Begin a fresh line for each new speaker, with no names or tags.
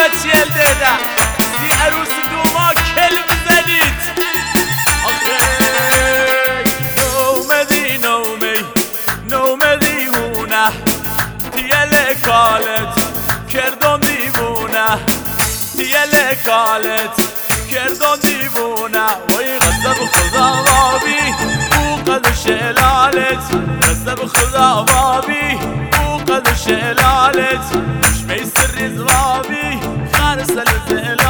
چیل دیده سی عروس دوما کل بزنید آخه نومدی هونه دیل کالت کردم دیوونه دیل کالت کردم دیوونه وای غضب خدا بابی او قد شلالت غضب خدا بابی او قد شلالت مش میسر زوابی خارس الزلال